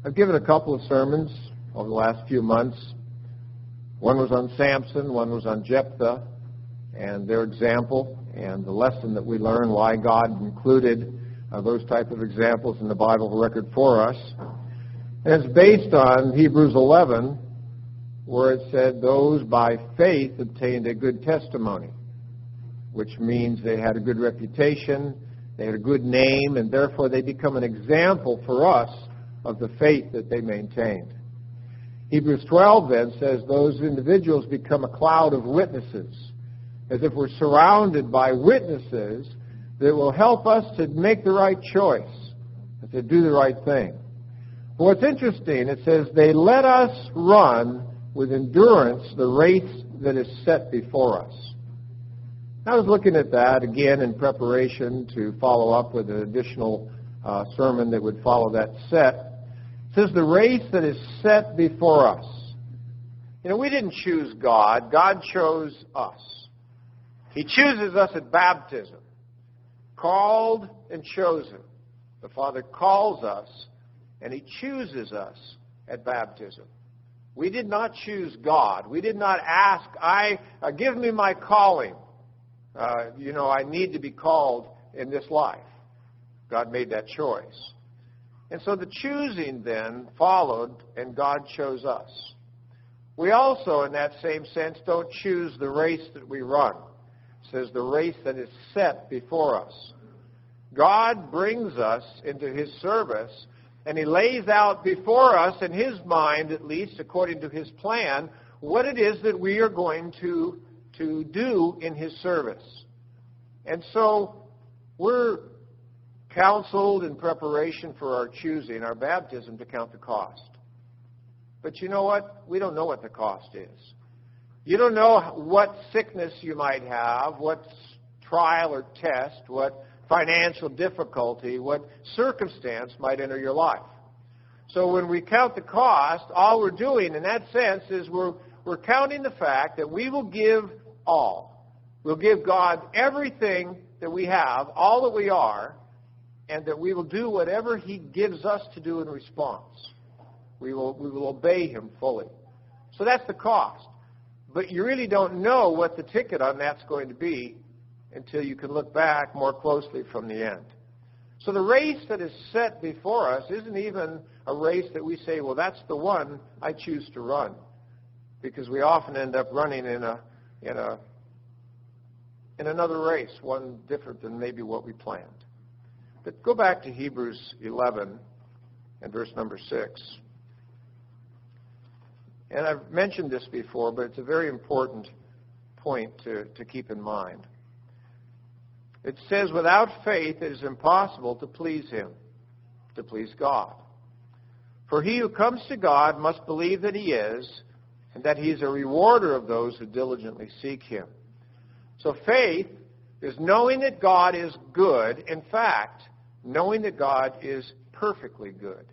I've given a couple of sermons over the last few months. One was on Samson, one was on Jephthah, and their example and the lesson that we learn, why God included those type of examples in the Bible record for us. And it's based on Hebrews 11, where it said those by faith obtained a good testimony, which means they had a good reputation, they had a good name, and therefore they become an example for us of the faith that they maintained. Hebrews 12 then says those individuals become a cloud of witnesses, as if we're surrounded by witnesses that will help us to make the right choice, to do the right thing. But what's interesting, it says they let us run with endurance the race that is set before us. I was looking at that again in preparation to follow up with an additional sermon that would follow that set. It says the race that is set before us. You know, we didn't choose God. God chose us. He chooses us at baptism. Called and chosen. The Father calls us and He chooses us at baptism. We did not choose God. We did not ask, give me my calling. I need to be called in this life. God made that choice. And so the choosing then followed, and God chose us. We also, in that same sense, don't choose the race that we run. It says the race that is set before us. God brings us into His service, and He lays out before us, in His mind at least, according to His plan, what it is that we are going to do in His service. And so we're counseled in preparation for our choosing, our baptism, to count the cost. But you know what? We don't know what the cost is. You don't know what sickness you might have, what trial or test, what financial difficulty, what circumstance might enter your life. So when we count the cost, all we're doing in that sense is we're counting the fact that we will give all. We'll give God everything that we have, all that we are, and that we will do whatever He gives us to do in response. We will obey Him fully. So that's the cost. But you really don't know what the ticket on that's going to be until you can look back more closely from the end. So the race that is set before us isn't even a race that we say, well, that's the one I choose to run. Because we often end up running in another race, one different than maybe what we planned. But go back to Hebrews 11 and verse number 6. And I've mentioned this before, but it's a very important point to keep in mind. It says, without faith it is impossible to please Him, to please God. For he who comes to God must believe that He is, and that He is a rewarder of those who diligently seek Him. So faith is knowing that God is good. In fact, knowing that God is perfectly good.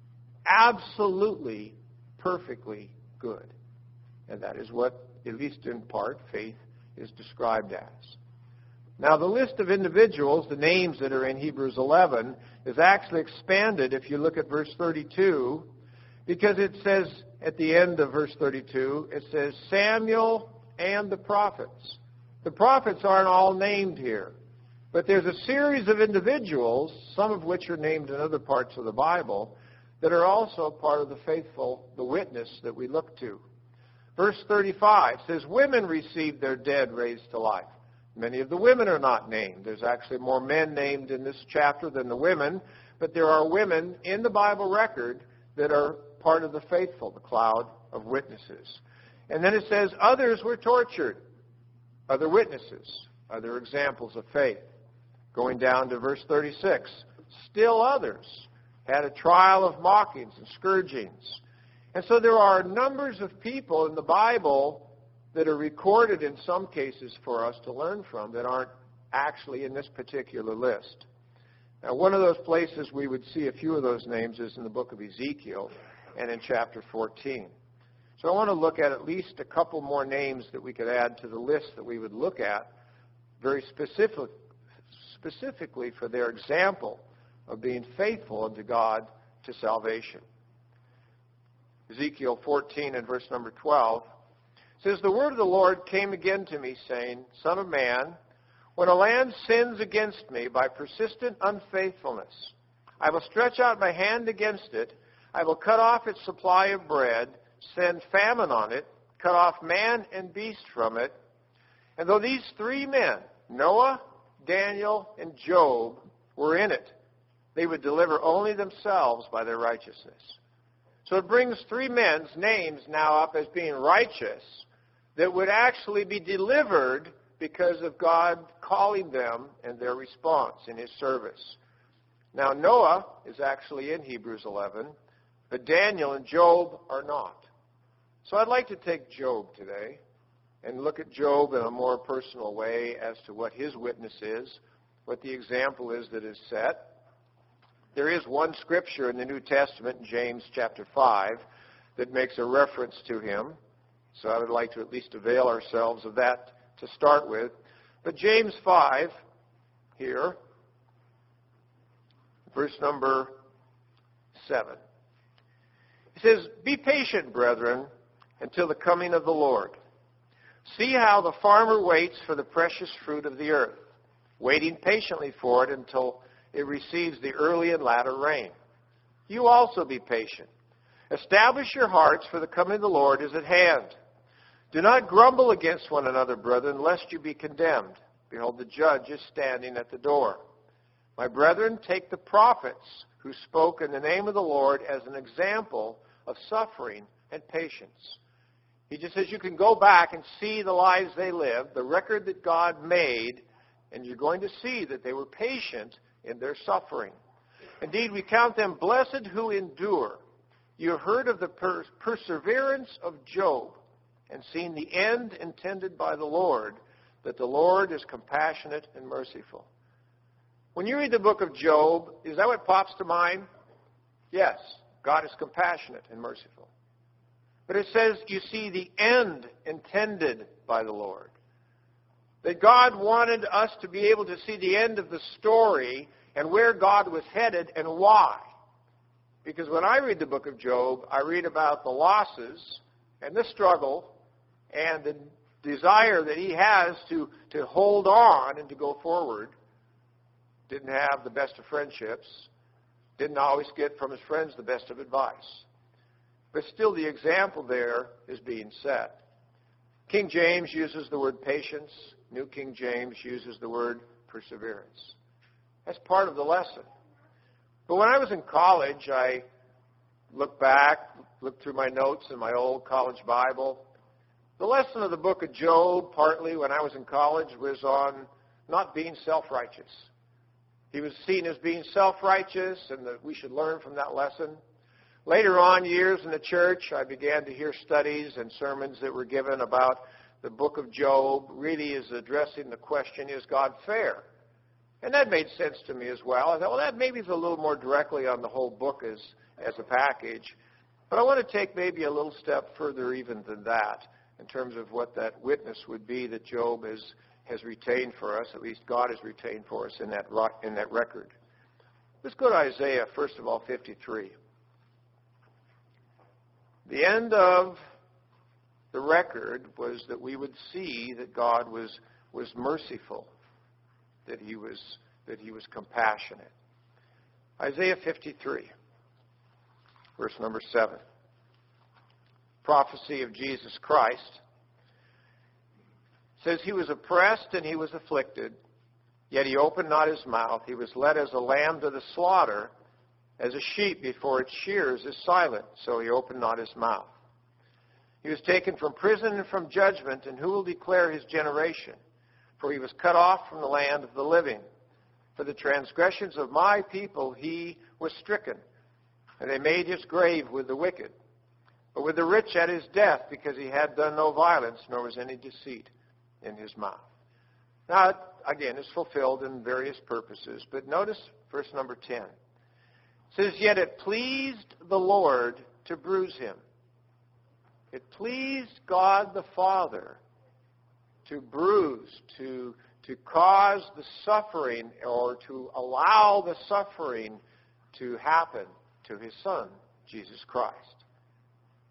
Absolutely, perfectly good. And that is what, at least in part, faith is described as. Now, the list of individuals, the names that are in Hebrews 11, is actually expanded if you look at verse 32, because it says at the end of verse 32, it says Samuel and the prophets. The prophets aren't all named here, but there's a series of individuals, some of which are named in other parts of the Bible, that are also part of the faithful, the witness that we look to. Verse 35 says, women received their dead raised to life. Many of the women are not named. There's actually more men named in this chapter than the women, but there are women in the Bible record that are part of the faithful, the cloud of witnesses. And then it says, others were tortured. Other witnesses, other examples of faith. Going down to verse 36, still others had a trial of mockings and scourgings. And so there are numbers of people in the Bible that are recorded in some cases for us to learn from that aren't actually in this particular list. Now, one of those places we would see a few of those names is in the book of Ezekiel and in chapter 14. So I want to look at least a couple more names that we could add to the list that we would look at very specifically for their example of being faithful unto God to salvation. Ezekiel 14 and verse number 12. It says, "The word of the Lord came again to me, saying, Son of man, when a land sins against me by persistent unfaithfulness, I will stretch out my hand against it. I will cut off its supply of bread, send famine on it, cut off man and beast from it. And though these three men, Noah, Daniel, and Job, were in it, they would deliver only themselves by their righteousness." So it brings three men's names now up as being righteous that would actually be delivered because of God calling them and their response in his service. Now Noah is actually in Hebrews 11, but Daniel and Job are not. So I'd like to take Job today and look at Job in a more personal way as to what his witness is, what the example is that is set. There is one scripture in the New Testament, James chapter 5, that makes a reference to him. So I would like to at least avail ourselves of that to start with. But James 5 here, verse number 7. It says, "Be patient, brethren, until the coming of the Lord. See how the farmer waits for the precious fruit of the earth, waiting patiently for it until it receives the early and latter rain. You also be patient. Establish your hearts, for the coming of the Lord is at hand. Do not grumble against one another, brethren, lest you be condemned. Behold, the judge is standing at the door. My brethren, take the prophets who spoke in the name of the Lord as an example of suffering and patience." He just says you can go back and see the lives they lived, the record that God made, and you're going to see that they were patient in their suffering. "Indeed, we count them blessed who endure. You have heard of the perseverance of Job and seen the end intended by the Lord, that the Lord is compassionate and merciful." When you read the book of Job, is that what pops to mind? Yes, God is compassionate and merciful. But it says you see the end intended by the Lord. That God wanted us to be able to see the end of the story and where God was headed and why. Because when I read the book of Job, I read about the losses and the struggle and the desire that he has to hold on and to go forward. Didn't have the best of friendships. Didn't always get from his friends the best of advice. But still the example there is being set. King James uses the word patience. New King James uses the word perseverance. That's part of the lesson. But when I was in college, I looked back, looked through my notes in my old college Bible. The lesson of the book of Job, partly when I was in college, was on not being self-righteous. He was seen as being self-righteous, and that we should learn from that lesson. Later on, years in the church, I began to hear studies and sermons that were given about the book of Job really is addressing the question, is God fair? And that made sense to me as well. I thought, well, that maybe is a little more directly on the whole book as a package. But I want to take maybe a little step further even than that in terms of what that witness would be that Job has retained for us, at least God has retained for us in that record. Let's go to Isaiah, first of all, 53. The end of the record was that we would see that God was merciful, that he was compassionate. Isaiah 53, verse number 7. Prophecy of Jesus Christ says, "He was oppressed and he was afflicted, yet he opened not his mouth. He was led as a lamb to the slaughter, as a sheep before its shearers is silent, so he opened not his mouth. He was taken from prison and from judgment, and who will declare his generation? For he was cut off from the land of the living. For the transgressions of my people he was stricken, and they made his grave with the wicked, but with the rich at his death, because he had done no violence, nor was any deceit in his mouth." Now, again, it's fulfilled in various purposes, but notice verse number 10. It says, "Yet it pleased the Lord to bruise him." It pleased God the Father to bruise, to cause the suffering, or to allow the suffering to happen to his Son, Jesus Christ.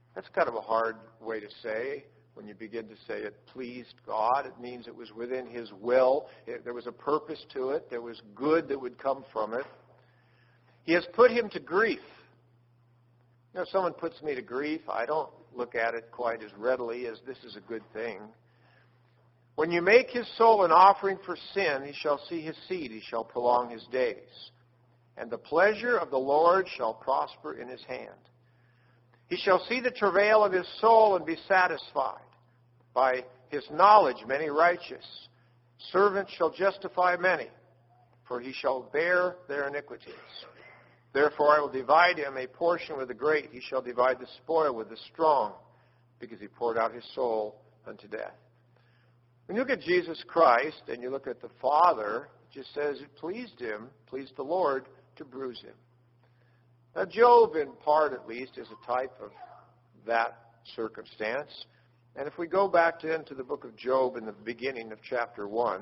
That's kind of a hard way to say. When you begin to say it pleased God, it means it was within His will. There was a purpose to it. There was good that would come from it. He has put him to grief. If someone puts me to grief, I don't look at it quite as readily as this is a good thing. When you make his soul an offering for sin, he shall see his seed, he shall prolong his days. And the pleasure of the Lord shall prosper in his hand. He shall see the travail of his soul and be satisfied. By his knowledge many righteous. Servants shall justify many, for he shall bear their iniquities. Therefore I will divide him a portion with the great. He shall divide the spoil with the strong, because he poured out his soul unto death. When you look at Jesus Christ and you look at the Father, it just says it pleased him, pleased the Lord, to bruise him. Now Job, in part at least, is a type of that circumstance. And if we go back into the book of Job in the beginning of chapter 1,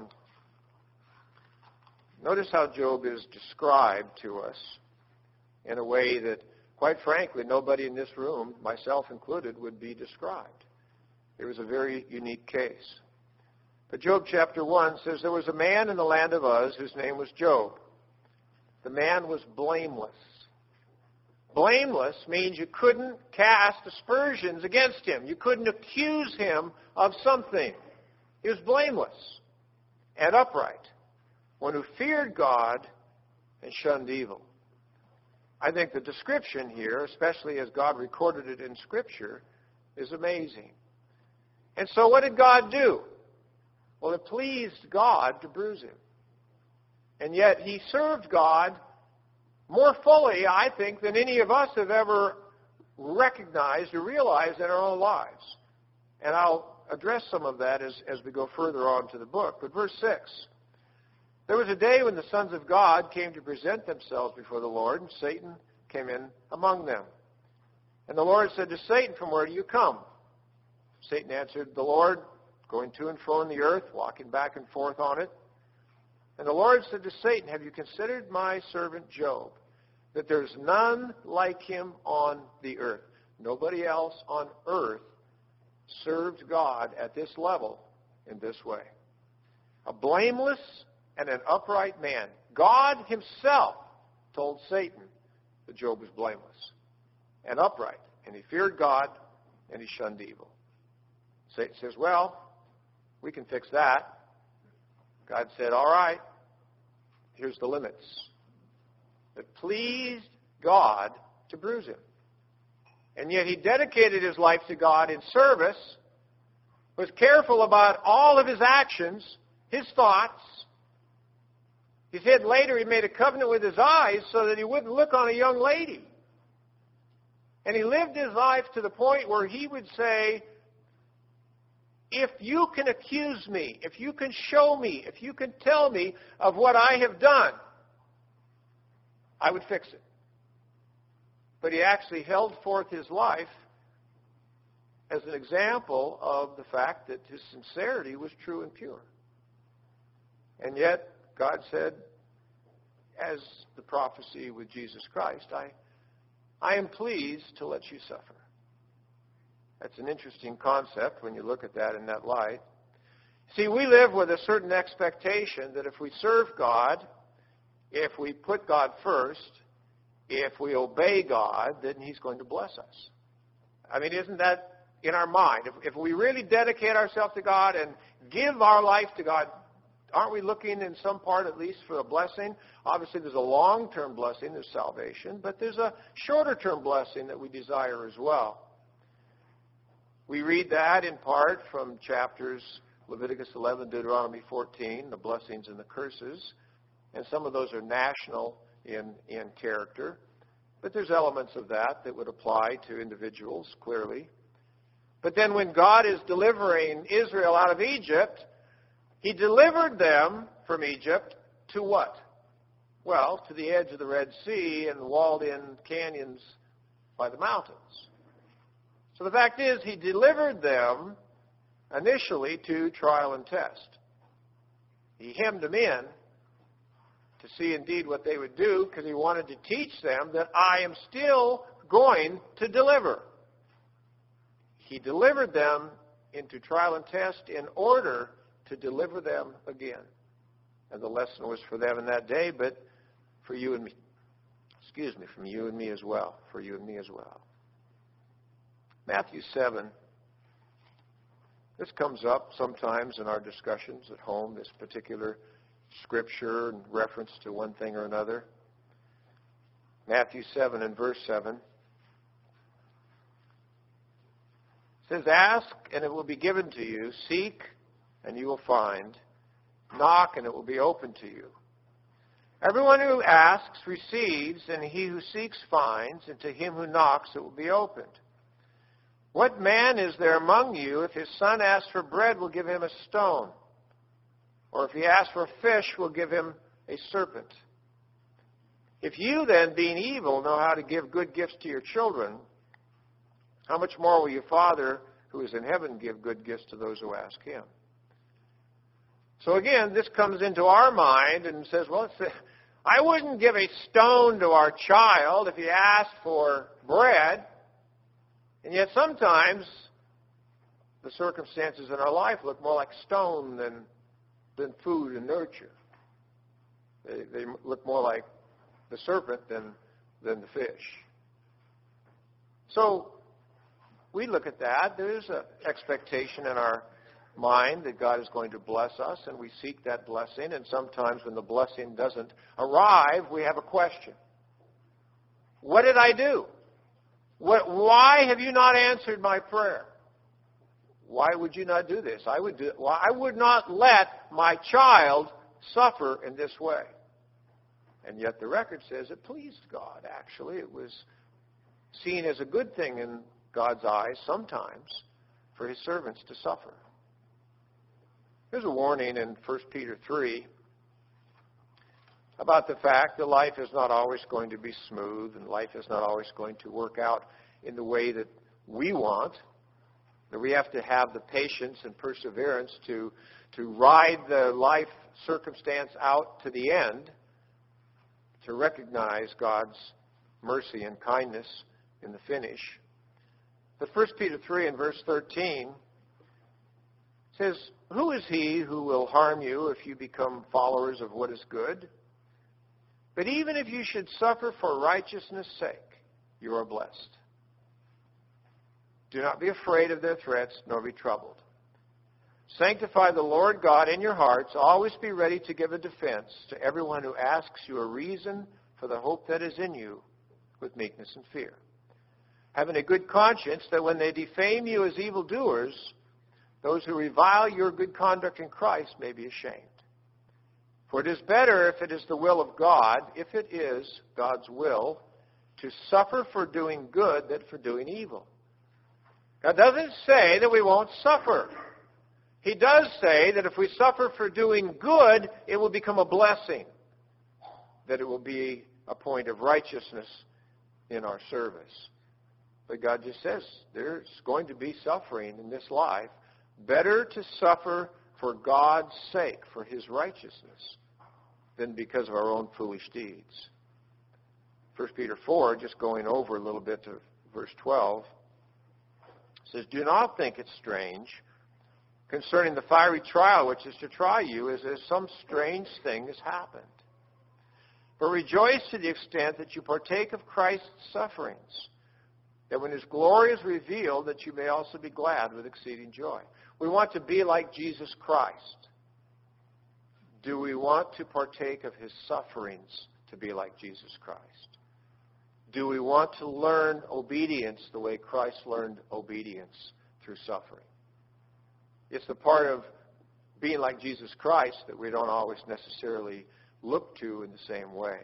notice how Job is described to us in a way that, quite frankly, nobody in this room, myself included, would be described. It was a very unique case. But Job chapter 1 says, there was a man in the land of Uz whose name was Job. The man was blameless. Blameless means you couldn't cast aspersions against him. You couldn't accuse him of something. He was blameless and upright, one who feared God and shunned evil. I think the description here, especially as God recorded it in Scripture, is amazing. And so what did God do? Well, it pleased God to bruise him. And yet he served God more fully, I think, than any of us have ever recognized or realized in our own lives. And I'll address some of that as we go further on to the book. But verse 6. There was a day when the sons of God came to present themselves before the Lord, and Satan came in among them. And the Lord said to Satan, from where do you come? Satan answered the Lord, going to and fro in the earth, walking back and forth on it. And the Lord said to Satan, have you considered my servant Job, that there's none like him on the earth? Nobody else on earth served God at this level in this way. A blameless and an upright man. God himself told Satan that Job was blameless and upright, and he feared God and he shunned evil. Satan says, well, we can fix that. God said, all right, here's the limits. It pleased God to bruise him. And yet he dedicated his life to God in service, was careful about all of his actions, his thoughts. He said later he made a covenant with his eyes so that he wouldn't look on a young lady. And he lived his life to the point where he would say, if you can accuse me, if you can show me, if you can tell me of what I have done, I would fix it. But he actually held forth his life as an example of the fact that his sincerity was true and pure. And yet, God said, as the prophecy with Jesus Christ, I am pleased to let you suffer. That's an interesting concept when you look at that in that light. See, we live with a certain expectation that if we serve God, if we put God first, if we obey God, then he's going to bless us. I mean, isn't that in our mind? If we really dedicate ourselves to God and give our life to God, aren't we looking in some part at least for a blessing? Obviously, there's a long-term blessing, there's salvation, but there's a shorter-term blessing that we desire as well. We read that in part from chapters Leviticus 11, Deuteronomy 14, the blessings and the curses. And some of those are national in character. But there's elements of that would apply to individuals, clearly. But then when God is delivering Israel out of Egypt, he delivered them from Egypt to what? Well, to the edge of the Red Sea and walled-in canyons by the mountains. So the fact is, he delivered them initially to trial and test. He hemmed them in to see indeed what they would do, because he wanted to teach them that I am still going to deliver. He delivered them into trial and test in order to deliver them again. And the lesson was for them in that day, but for you and me. From you and me as well. For you and me as well. Matthew 7. This comes up sometimes in our discussions at home, this particular scripture in reference to one thing or another. Matthew 7 and verse 7. It says, ask, and it will be given to you. Seek, and you will find. Knock, and it will be open to you. Everyone who asks receives, and he who seeks finds, and to him who knocks it will be opened. What man is there among you, if his son asks for bread, will give him a stone? Or if he asks for fish, will give him a serpent? If you then, being evil, know how to give good gifts to your children, how much more will your Father who is in heaven give good gifts to those who ask him? So again, this comes into our mind and says, well, I wouldn't give a stone to our child if he asked for bread. And yet sometimes the circumstances in our life look more like stone than food and nurture. They look more like the serpent than the fish. So we look at that. There is an expectation in our mind that God is going to bless us, and we seek that blessing. And sometimes when the blessing doesn't arrive, we have a question. What did I do? Why have you not answered my prayer? Why would you not do this? I would not let my child suffer in this way. And yet the record says it pleased God, actually. It was seen as a good thing in God's eyes sometimes for his servants to suffer. There's a warning in 1 Peter 3 about the fact that life is not always going to be smooth and life is not always going to work out in the way that we want. That we have to have the patience and perseverance to ride the life circumstance out to the end, to recognize God's mercy and kindness in the finish. But 1 Peter 3 and verse 13 says, who is he who will harm you if you become followers of what is good? But even if you should suffer for righteousness' sake, you are blessed. Do not be afraid of their threats, nor be troubled. Sanctify the Lord God in your hearts. Always be ready to give a defense to everyone who asks you a reason for the hope that is in you with meekness and fear. Having a good conscience that when they defame you as evildoers, those who revile your good conduct in Christ may be ashamed. For it is better, if it is the will of God, if it is God's will, to suffer for doing good than for doing evil. God doesn't say that we won't suffer. He does say that if we suffer for doing good, it will become a blessing, that it will be a point of righteousness in our service. But God just says there's going to be suffering in this life. Better to suffer for God's sake, for his righteousness, than because of our own foolish deeds. 1 Peter 4, just going over a little bit to verse 12, says, do not think it strange concerning the fiery trial which is to try you, as if some strange thing has happened. But rejoice to the extent that you partake of Christ's sufferings, that when his glory is revealed, that you may also be glad with exceeding joy. We want to be like Jesus Christ. Do we want to partake of his sufferings to be like Jesus Christ? Do we want to learn obedience the way Christ learned obedience through suffering? It's the part of being like Jesus Christ that we don't always necessarily look to in the same way.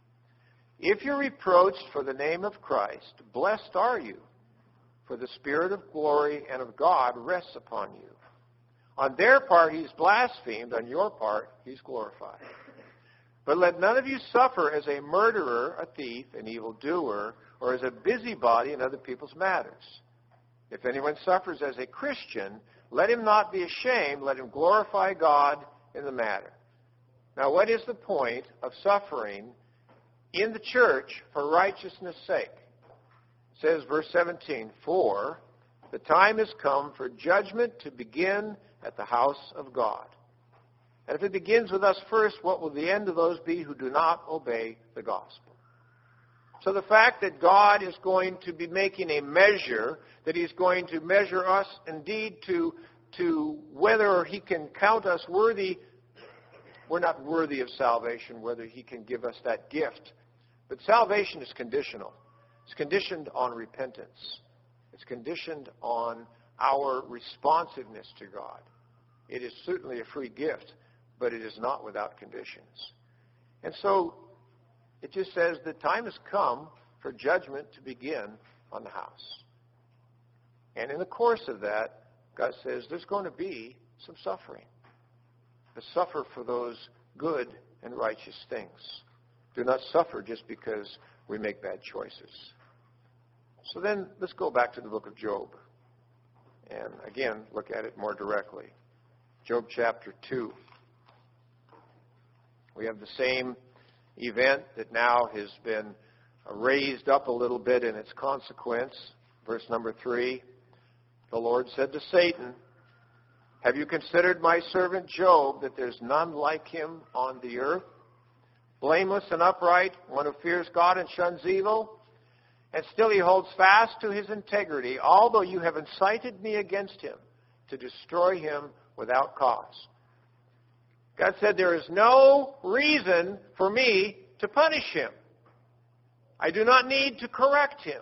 If you're reproached for the name of Christ, blessed are you, for the Spirit of glory and of God rests upon you. On their part he's blasphemed, on your part he's glorified. But let none of you suffer as a murderer, a thief, an evildoer, or as a busybody in other people's matters. If anyone suffers as a Christian, let him not be ashamed, let him glorify God in the matter. Now, what is the point of suffering in the church for righteousness' sake? It says, verse 17, for The time has come for judgment to begin at the house of God. And if it begins with us first, what will the end of those be who do not obey the gospel? So the fact that God is going to be making a measure, that He's going to measure us indeed to whether He can count us worthy. We're not worthy of salvation, whether He can give us that gift. But salvation is conditional. It's conditioned on repentance. It's conditioned on our responsiveness to God. It is certainly a free gift, but it is not without conditions. And so it just says the time has come for judgment to begin on the house. And in the course of that, God says there's going to be some suffering. To suffer for those good and righteous things. Do not suffer just because we make bad choices. So then let's go back to the book of Job. And again, look at it more directly. Job chapter 2. We have the same event that now has been raised up a little bit in its consequence. Verse number 3. The Lord said to Satan, have you considered my servant Job, that there's none like him on the earth? Blameless and upright, one who fears God and shuns evil. And still he holds fast to his integrity, although you have incited me against him to destroy him without cause. God said, there is no reason for me to punish him. I do not need to correct him.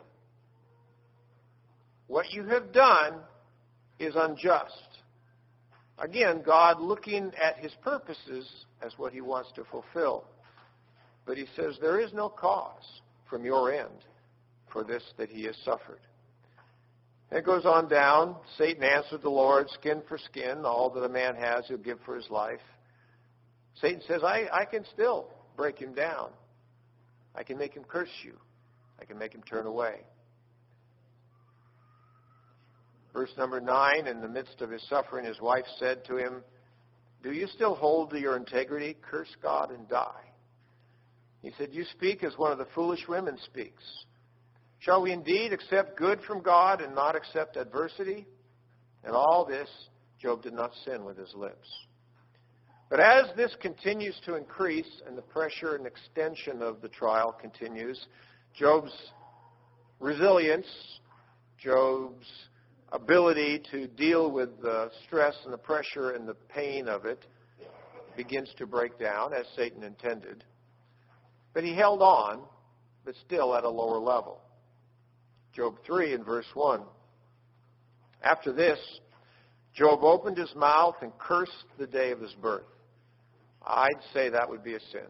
What you have done is unjust. Again, God looking at His purposes as what He wants to fulfill. But He says there is no cause from your end for this that he has suffered. And it goes on down. Satan answered the Lord, skin for skin, all that a man has he'll give for his life. Satan says, I can still break him down. I can make him curse you. I can make him turn away. Verse number 9, in the midst of his suffering, his wife said to him, do you still hold to your integrity? Curse God and die. He said, you speak as one of the foolish women speaks. Shall we indeed accept good from God and not accept adversity? And all this, Job did not sin with his lips. But as this continues to increase and the pressure and extension of the trial continues, Job's resilience, Job's ability to deal with the stress and the pressure and the pain of it begins to break down, as Satan intended. But he held on, but still at a lower level. Job 3 in verse 1. After this, Job opened his mouth and cursed the day of his birth. I'd say that would be a sin.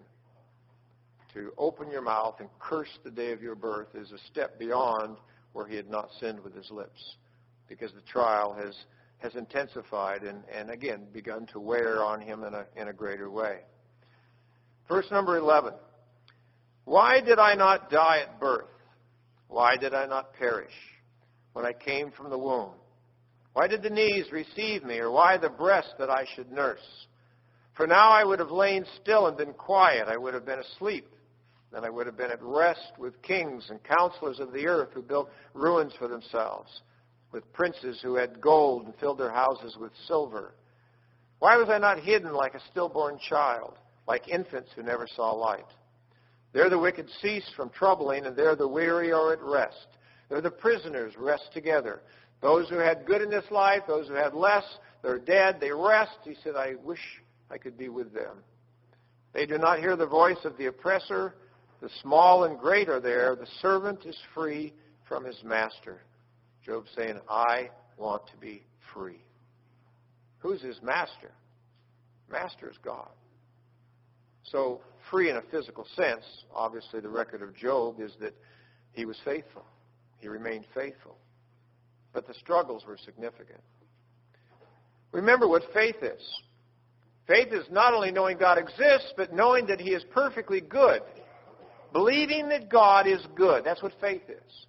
To open your mouth and curse the day of your birth is a step beyond where he had not sinned with his lips, because the trial has intensified and again begun to wear on him in a greater way. Verse number 11. Why did I not die at birth? Why did I not perish when I came from the womb? Why did the knees receive me, or why the breast that I should nurse? For now I would have lain still and been quiet. I would have been asleep. Then I would have been at rest with kings and counselors of the earth who built ruins for themselves, with princes who had gold and filled their houses with silver. Why was I not hidden like a stillborn child, like infants who never saw light? There the wicked cease from troubling, and there the weary are at rest. There the prisoners rest together. Those who had good in this life, those who had less, they're dead, they rest. He said, I wish I could be with them. They do not hear the voice of the oppressor. The small and great are there. The servant is free from his master. Job saying, I want to be free. Who's his master? Master is God. So free in a physical sense, obviously the record of Job is that he was faithful. He remained faithful. But the struggles were significant. Remember what faith is. Faith is not only knowing God exists, but knowing that He is perfectly good. Believing that God is good. That's what faith is.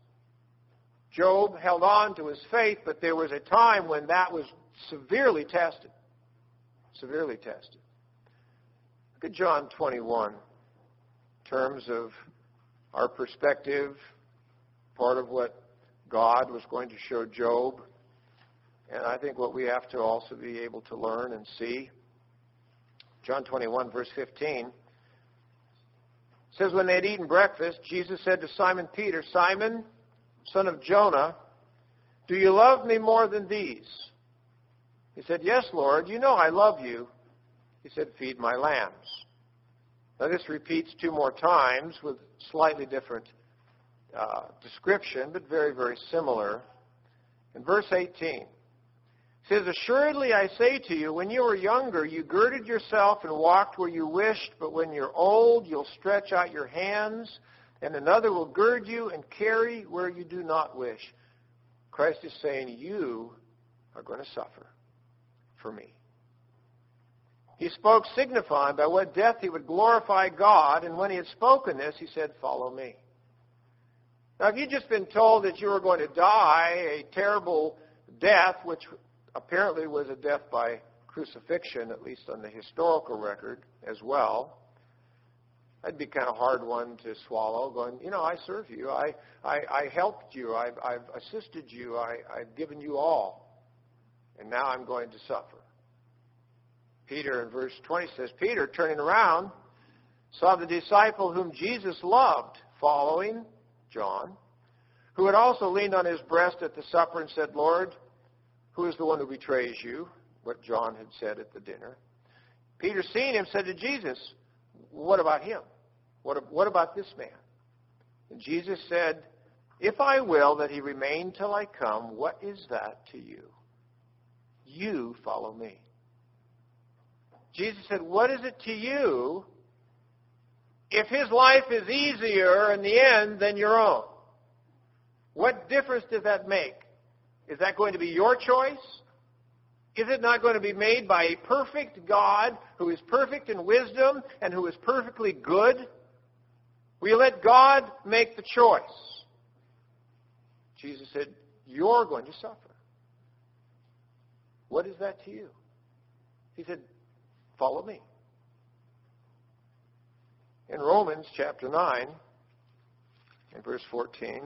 Job held on to his faith, but there was a time when that was severely tested. Severely tested. Look at John 21 in terms of our perspective, part of what God was going to show Job And I think what we have to also be able to learn and see, John 21, verse 15, says, when they had eaten breakfast, Jesus said to Simon Peter, Simon, son of Jonah, do you love me more than these? He said, yes, Lord, you know I love you. He said, feed my lambs. Now this repeats 2 more times with slightly different description, but very, very similar. In verse 18, it says, assuredly I say to you, when you were younger, you girded yourself and walked where you wished, but when you're old, you'll stretch out your hands, and another will gird you and carry where you do not wish. Christ is saying, you are going to suffer for me. He spoke signifying by what death he would glorify God, and when he had spoken this, he said, follow me. Now, if you'd just been told that you were going to die a terrible death, which apparently was a death by crucifixion, at least on the historical record as well, that'd be kind of a hard one to swallow, going, I serve you. I helped you. I've assisted you. I've given you all. And now I'm going to suffer. Peter in verse 20 says, Peter, turning around, saw the disciple whom Jesus loved following, John, who had also leaned on his breast at the supper and said, Lord, who is the one who betrays you? What John had said at the dinner. Peter, seeing him, said to Jesus, what about him? What about this man? And Jesus said, if I will that he remain till I come, what is that to you? You follow me. Jesus said, what is it to you if his life is easier in the end than your own? What difference does that make? Is that going to be your choice? Is it not going to be made by a perfect God who is perfect in wisdom and who is perfectly good? Will you let God make the choice? Jesus said, you're going to suffer. What is that to you? He said, follow me. In Romans chapter 9, in verse 14,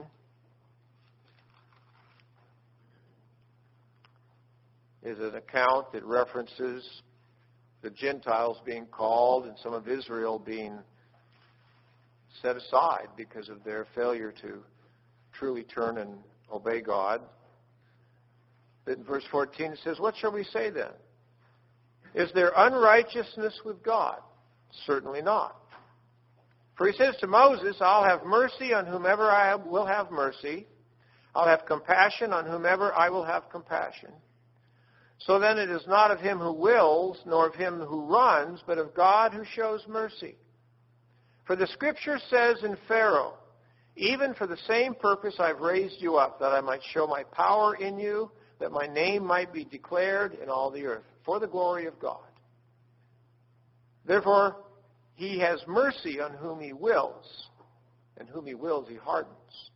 is an account that references the Gentiles being called and some of Israel being set aside because of their failure to truly turn and obey God. But in verse 14 it says, what shall we say then? Is there unrighteousness with God? Certainly not. For he says to Moses, I'll have mercy on whomever I will have mercy. I'll have compassion on whomever I will have compassion. So then it is not of him who wills, nor of him who runs, but of God who shows mercy. For the Scripture says in Pharaoh, even for the same purpose I've raised you up, that I might show my power in you, that my name might be declared in all the earth, for the glory of God. Therefore, he has mercy on whom he wills, and whom he wills he hardens.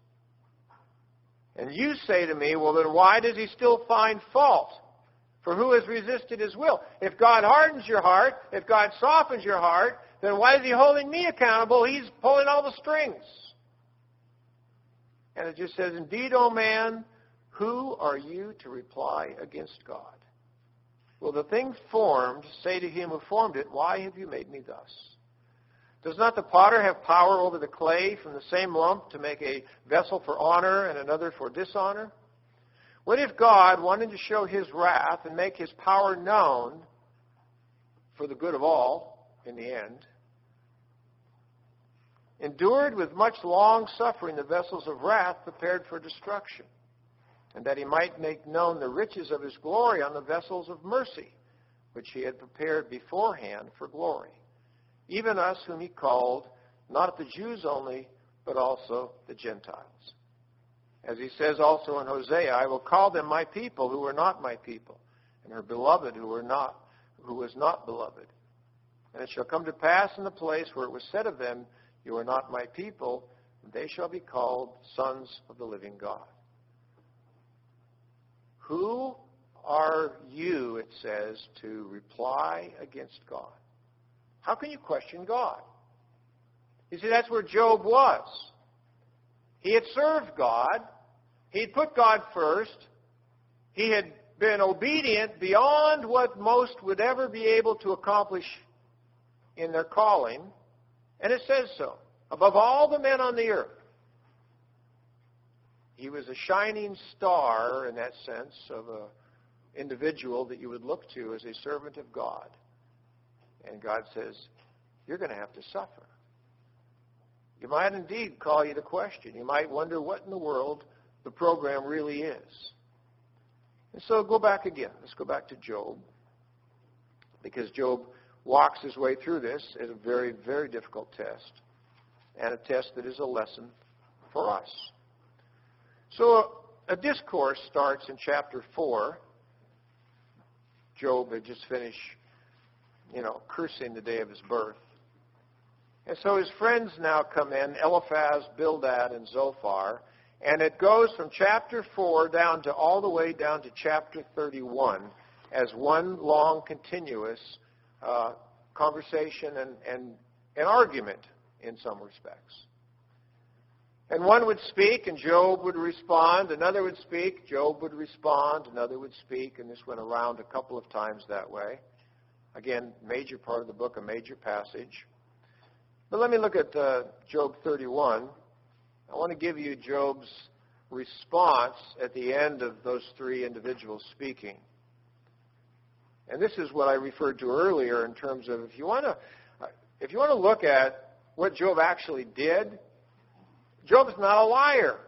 And you say to me, well, then why does he still find fault? For who has resisted his will? If God hardens your heart, if God softens your heart, then why is he holding me accountable? He's pulling all the strings. And it just says, indeed, O man, who are you to reply against God? Will the thing formed say to him who formed it, why have you made me thus? Does not the potter have power over the clay from the same lump to make a vessel for honor and another for dishonor? What if God, wanting to show his wrath and make his power known for the good of all in the end, endured with much long suffering the vessels of wrath prepared for destruction, and that he might make known the riches of his glory on the vessels of mercy, which he had prepared beforehand for glory, even us whom he called, not the Jews only, but also the Gentiles. As he says also in Hosea, I will call them my people who were not my people, and her beloved who was not beloved. And it shall come to pass in the place where it was said of them, you are not my people, and they shall be called sons of the living God. Who are you, it says, to reply against God? How can you question God? You see, that's where Job was. He had served God. He had put God first. He had been obedient beyond what most would ever be able to accomplish in their calling, and it says so, above all the men on the earth. He was a shining star in that sense of an individual that you would look to as a servant of God. And God says, you're going to have to suffer. You might indeed call you to question. You might wonder what in the world the program really is. And so go back again. Let's go back to Job. Because Job walks his way through this as a very, very difficult test. And a test that is a lesson for us. So a discourse starts in chapter 4. Job had just finished, cursing the day of his birth. And so his friends now come in, Eliphaz, Bildad, and Zophar. And it goes from chapter 4 all the way down to chapter 31 as one long, continuous conversation and an argument in some respects. And one would speak, and Job would respond. Another would speak, Job would respond. Another would speak, and this went around a couple of times that way. Again, major part of the book, a major passage. But let me look at Job 31. I want to give you Job's response at the end of those three individuals speaking. And this is what I referred to earlier in terms of if you want to look at what Job actually did, Job's not a liar.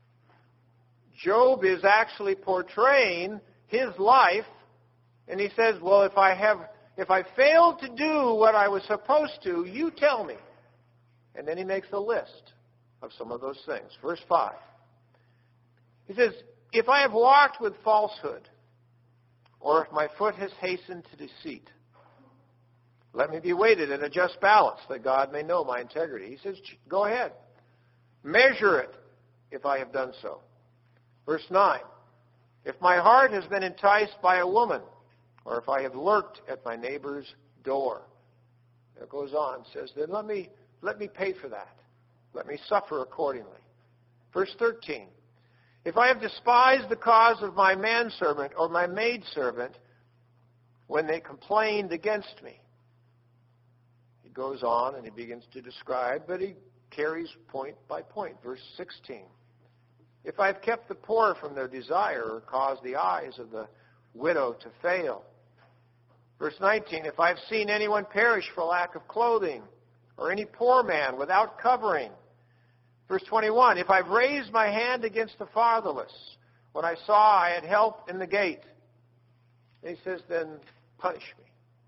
Job is actually portraying his life, and he says, well, if I failed to do what I was supposed to, you tell me. And then he makes a list of some of those things. Verse 5. He says, if I have walked with falsehood, or if my foot has hastened to deceit, let me be weighed in a just balance, that God may know my integrity. He says, go ahead. Measure it if I have done so. Verse 9. If my heart has been enticed by a woman, or if I have lurked at my neighbor's door. It goes on, says, then let me pay for that. Let me suffer accordingly. Verse 13. If I have despised the cause of my manservant or my maidservant when they complained against me. He goes on and he begins to describe, but he carries point by point. Verse 16. If I have kept the poor from their desire or caused the eyes of the widow to fail. Verse 19. If I have seen anyone perish for lack of clothing or any poor man without covering. Verse 21, if I've raised my hand against the fatherless, when I saw I had help in the gate. And he says, then punish me.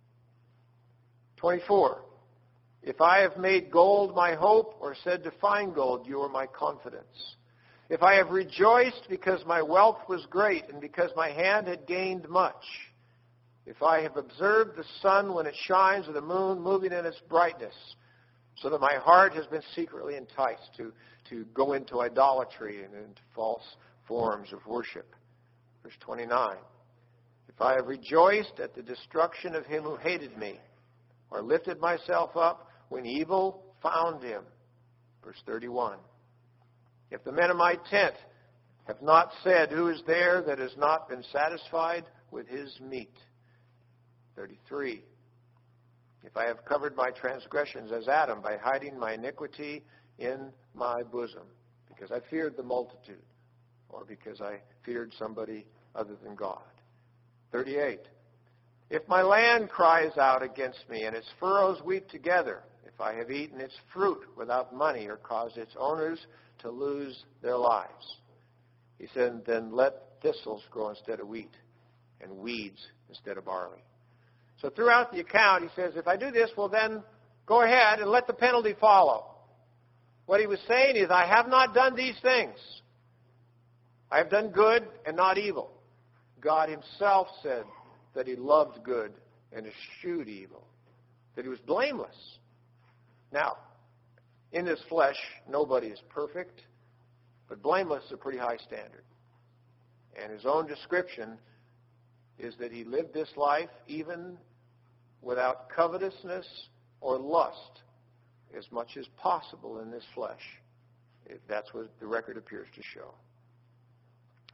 24, if I have made gold my hope, or said to fine gold, you are my confidence. If I have rejoiced because my wealth was great, and because my hand had gained much. If I have observed the sun when it shines, or the moon moving in its brightness, so that my heart has been secretly enticed to go into idolatry and into false forms of worship. Verse 29. If I have rejoiced at the destruction of him who hated me, or lifted myself up when evil found him. Verse 31. If the men of my tent have not said, who is there that has not been satisfied with his meat? 33. If I have covered my transgressions as Adam by hiding my iniquity in my bosom, because I feared the multitude, or because I feared somebody other than God. 38. If my land cries out against me, and its furrows weep together, if I have eaten its fruit without money, or caused its owners to lose their lives. He said, then let thistles grow instead of wheat, and weeds instead of barley. So throughout the account, he says, if I do this, well then, go ahead and let the penalty follow. What he was saying is, I have not done these things. I have done good and not evil. God himself said that he loved good and eschewed evil, that he was blameless. Now, in this flesh, nobody is perfect, but blameless is a pretty high standard. And his own description is that he lived this life even without covetousness or lust as much as possible in this flesh. That's what the record appears to show.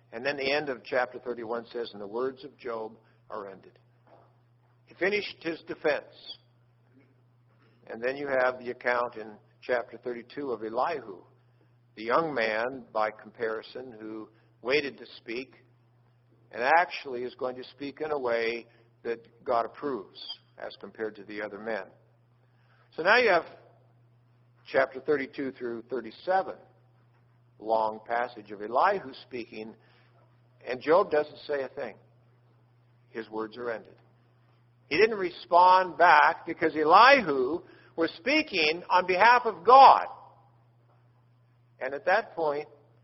And then the end of chapter 31 says, and the words of Job are ended. He finished his defense. And then you have the account in chapter 32 of Elihu, the young man, by comparison, who waited to speak and actually is going to speak in a way that God approves as compared to the other men. So now you have chapter 32 through 37, long passage of Elihu speaking, and Job doesn't say a thing. His words are ended. He didn't respond back because Elihu was speaking on behalf of God. And at that point,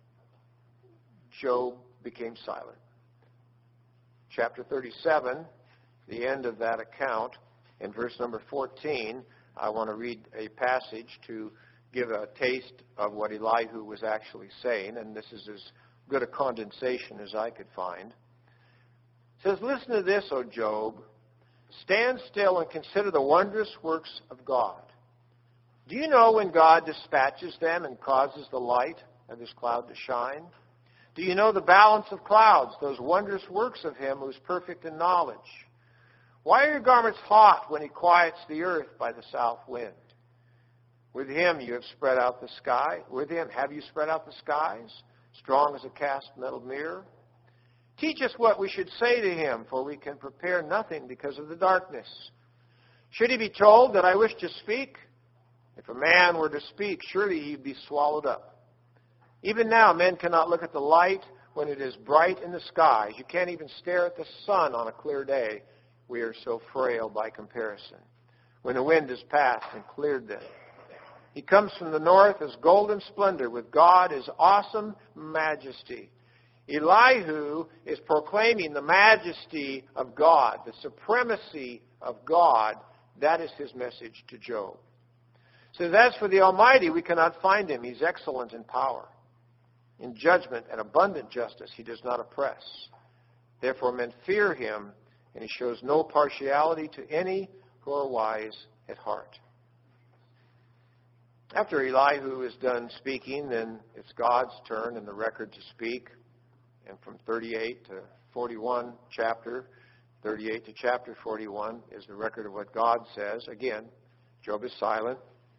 Job became silent. Chapter 37, the end of that account, in verse number 14, I want to read a passage to give a taste of what Elihu was actually saying, and this is as good a condensation as I could find. It says, listen to this, O Job. Stand still and consider the wondrous works of God. Do you know when God dispatches them and causes the light of his cloud to shine? Do you know the balance of clouds, those wondrous works of him who is perfect in knowledge? Why are your garments hot when he quiets the earth by the south wind? With him you have spread out the sky. With him have you spread out the skies, strong as a cast metal mirror? Teach us what we should say to him, for we can prepare nothing because of the darkness. Should he be told that I wish to speak? If a man were to speak, surely he'd be swallowed up. Even now, men cannot look at the light when it is bright in the skies. You can't even stare at the sun on a clear day. We are so frail by comparison. When the wind has passed and cleared them. He comes from the north as golden splendor, with God as awesome majesty. Elihu is proclaiming the majesty of God, the supremacy of God. That is his message to Job. So as for the Almighty, we cannot find him. He's excellent in power. In judgment and abundant justice, he does not oppress. Therefore men fear him, and he shows no partiality to any who are wise at heart. After Elihu is done speaking, then it's God's turn in the record to speak. And from 38 to 41 chapter, 38 to chapter 41 is the record of what God says. Again, Job is silent.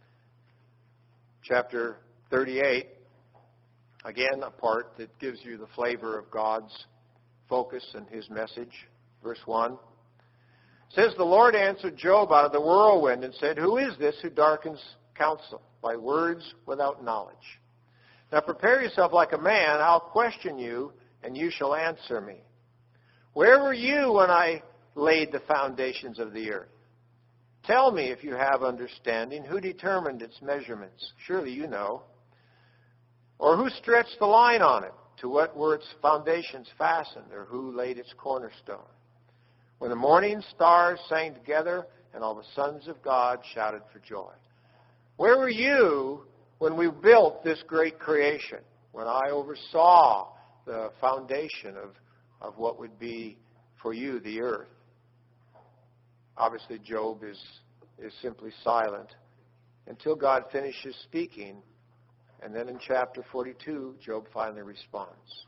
Chapter 38, again, a part that gives you the flavor of God's focus and his message. Verse 1 says, the Lord answered Job out of the whirlwind and said, who is this who darkens counsel by words without knowledge? Now prepare yourself like a man. I'll question you, and you shall answer me. Where were you when I laid the foundations of the earth? Tell me if you have understanding. Who determined its measurements? Surely you know. Or who stretched the line on it? To what were its foundations fastened? Or who laid its cornerstone? When the morning stars sang together, and all the sons of God shouted for joy. Where were you when we built this great creation? When I oversaw the foundation of what would be for you the earth? Obviously, Job is simply silent until God finishes speaking. And then in chapter 42, Job finally responds.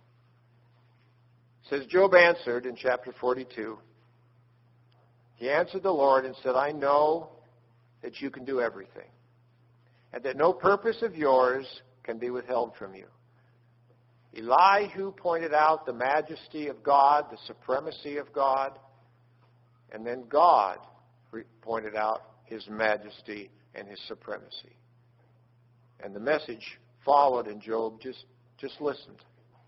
It says, Job answered in chapter 42. He answered the Lord and said, I know that you can do everything, and that no purpose of yours can be withheld from you. Elihu pointed out the majesty of God, the supremacy of God, and then God pointed out his majesty and his supremacy. And the message followed, and Job just listened.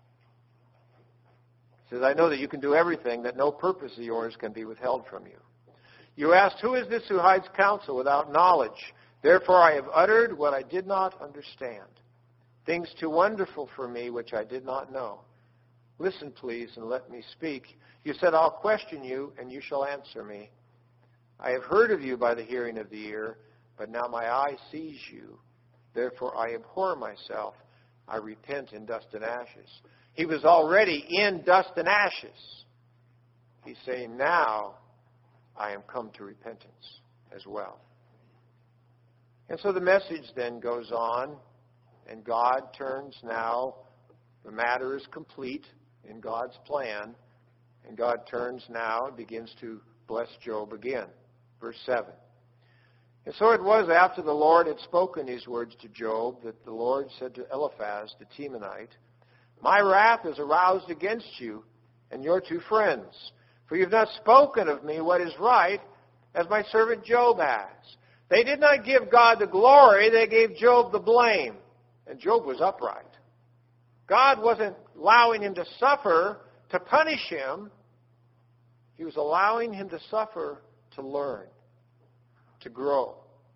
He says, I know that you can do everything, that no purpose of yours can be withheld from you. You asked, who is this who hides counsel without knowledge? Therefore I have uttered what I did not understand, things too wonderful for me which I did not know. Listen, please, and let me speak. You said, I'll question you, and you shall answer me. I have heard of you by the hearing of the ear, but now my eye sees you. Therefore I abhor myself. I repent in dust and ashes. He was already in dust and ashes. He's saying, now I am come to repentance as well. And so the message then goes on, and God turns now The matter is complete in God's plan, and God turns now and begins to bless Job again. Verse 7. And so it was after the Lord had spoken these words to Job that the Lord said to Eliphaz the Temanite, My wrath is aroused against you and your two friends, for you have not spoken of me what is right, as my servant Job has. They did not give God the glory, they gave Job the blame. And Job was upright. God wasn't allowing him to suffer to punish him. He was allowing him to suffer to learn, to grow,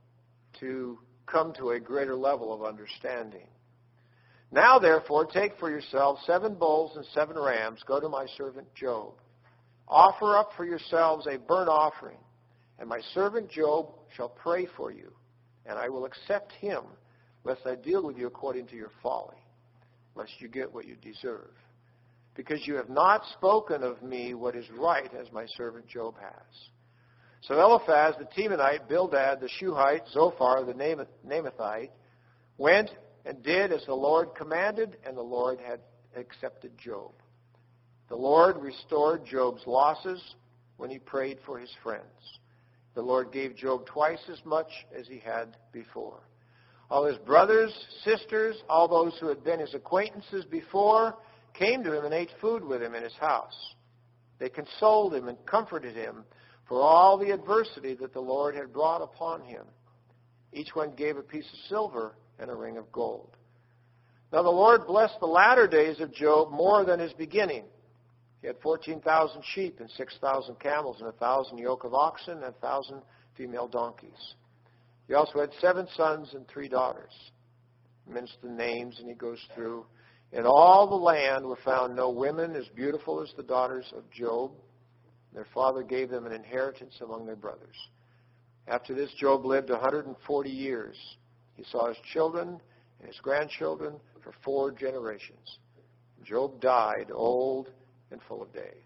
to come to a greater level of understanding. Now, therefore, take for yourselves 7 bulls and 7 rams. Go to my servant Job. Offer up for yourselves a burnt offering, and my servant Job shall pray for you, and I will accept him, lest I deal with you according to your folly, lest you get what you deserve. Because you have not spoken of me what is right, as my servant Job has. So Eliphaz the Temanite, Bildad the Shuhite, Zophar the Naamathite, went and did as the Lord commanded, and the Lord had accepted Job. The Lord restored Job's losses when he prayed for his friends. The Lord gave Job twice as much as he had before. All his brothers, sisters, all those who had been his acquaintances before, came to him and ate food with him in his house. They consoled him and comforted him for all the adversity that the Lord had brought upon him. Each one gave a piece of silver and a ring of gold. Now the Lord blessed the latter days of Job more than his beginning. He had 14,000 sheep and 6,000 camels and 1,000 yoke of oxen and 1,000 female donkeys. He also had 7 sons and 3 daughters. He mentions the names, and he goes through. In all the land were found no women as beautiful as the daughters of Job. Their father gave them an inheritance among their brothers. After this, Job lived 140 years. He saw his children and his grandchildren for 4 generations. Job died old and full of days.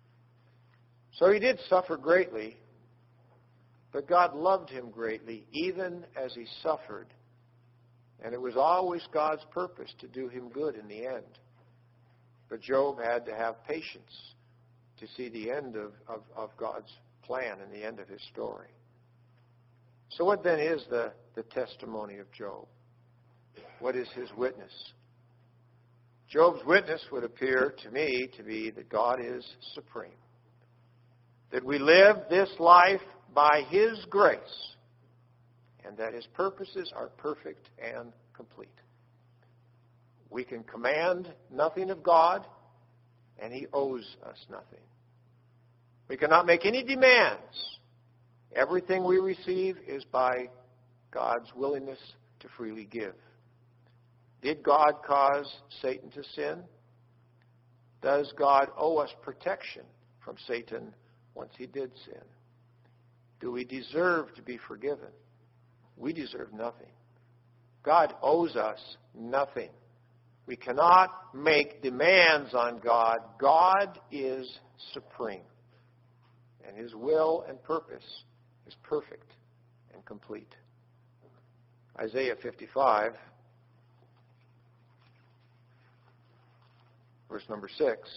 So he did suffer greatly, but God loved him greatly, even as he suffered. And it was always God's purpose to do him good in the end. But Job had to have patience to see the end of God's plan and the end of his story. So what then is the testimony of Job? What is his witness? Job's witness would appear to me to be that God is supreme. That we live this life by his grace, and that his purposes are perfect and complete. We can command nothing of God, and he owes us nothing. We cannot make any demands. Everything we receive is by God's willingness to freely give. Did God cause Satan to sin? Does God owe us protection from Satan once he did sin? Do we deserve to be forgiven? We deserve nothing. God owes us nothing. We cannot make demands on God. God is supreme. And his will and purpose is perfect and complete. Isaiah 55, verse number 6.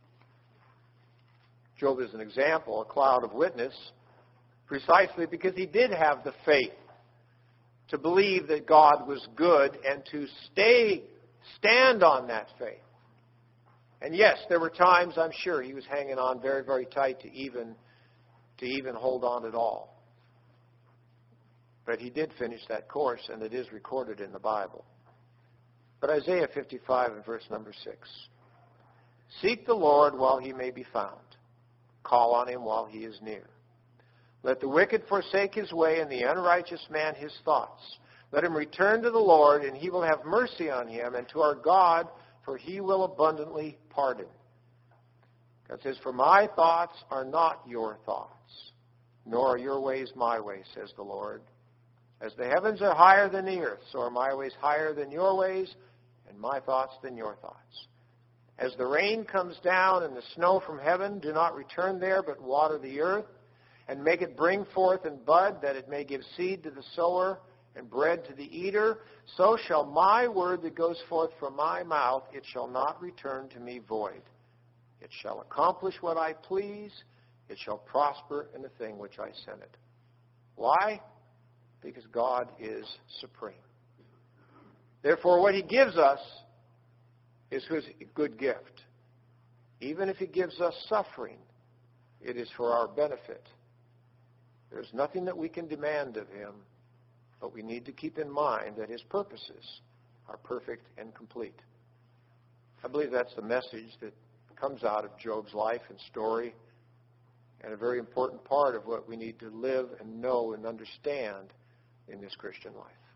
Job is an example, a cloud of witness, precisely because he did have the faith to believe that God was good and to stand on that faith. And yes, there were times, I'm sure, he was hanging on very, very tight to even hold on at all. But he did finish that course, and it is recorded in the Bible. But Isaiah 55 and verse number 6. Seek the Lord while he may be found. Call on him while he is near. Let the wicked forsake his way, and the unrighteous man his thoughts. Let him return to the Lord, and he will have mercy on him, and to our God, for he will abundantly pardon. God says, for my thoughts are not your thoughts, nor are your ways my ways, says the Lord. As the heavens are higher than the earth, so are my ways higher than your ways, and my thoughts than your thoughts. As the rain comes down and the snow from heaven, do not return there, but water the earth, and make it bring forth and bud, that it may give seed to the sower and bread to the eater, so shall my word that goes forth from my mouth, it shall not return to me void. It shall accomplish what I please. It shall prosper in the thing which I sent it. Why? Because God is supreme. Therefore, what he gives us is his good gift. Even if he gives us suffering, it is for our benefit. There's nothing that we can demand of him, but we need to keep in mind that his purposes are perfect and complete. I believe that's the message that comes out of Job's life and story, and a very important part of what we need to live and know and understand in this Christian life.